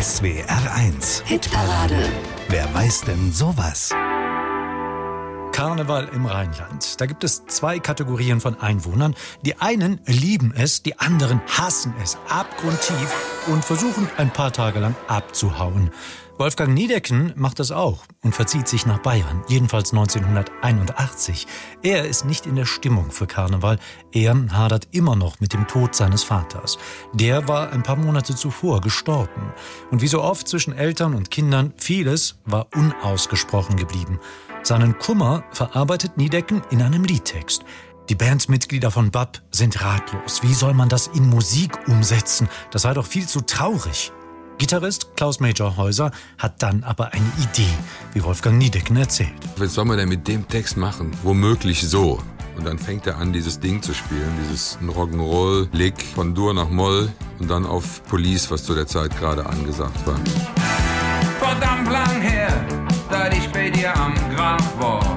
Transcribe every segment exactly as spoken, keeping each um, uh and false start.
S W R eins. Hitparade. Wer weiß denn sowas? Karneval im Rheinland. Da gibt es zwei Kategorien von Einwohnern. Die einen lieben es, die anderen hassen es abgrundtief und versuchen ein paar Tage lang abzuhauen. Wolfgang Niedecken macht das auch und verzieht sich nach Bayern, jedenfalls neunzehnhunderteinundachtzig. Er ist nicht in der Stimmung für Karneval. Er hadert immer noch mit dem Tod seines Vaters. Der war ein paar Monate zuvor gestorben. Und wie so oft zwischen Eltern und Kindern, vieles war unausgesprochen geblieben. Seinen Kummer verarbeitet Niedecken in einem Liedtext. Die Bandmitglieder von B A P sind ratlos. Wie soll man das in Musik umsetzen? Das sei doch viel zu traurig. Gitarrist Klaus Major-Häuser hat dann aber eine Idee, wie Wolfgang Niedecken erzählt. Was soll man denn mit dem Text machen? Womöglich so. Und dann fängt er an, dieses Ding zu spielen, dieses Rock'n'Roll-Lick von Dur nach Moll und dann auf Police, was zu der Zeit gerade angesagt war. Verdammt lang her, seit ich bei dir am Grab war.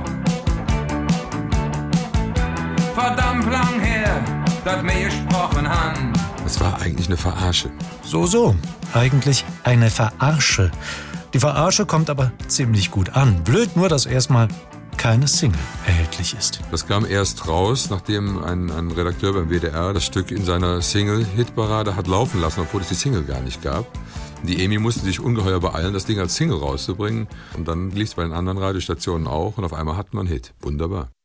Verdammt lang her, dass wir gesprochen haben. Das war eigentlich eine Verarsche. So, so. Eigentlich eine Verarsche. Die Verarsche kommt aber ziemlich gut an. Blöd nur, dass erstmal keine Single erhältlich ist. Das kam erst raus, nachdem ein, ein Redakteur beim W D R das Stück in seiner Single-Hitparade hat laufen lassen, obwohl es die Single gar nicht gab. Die EMI musste sich ungeheuer beeilen, das Ding als Single rauszubringen. Und dann lief es bei den anderen Radiostationen auch und auf einmal hatten wir einen Hit. Wunderbar.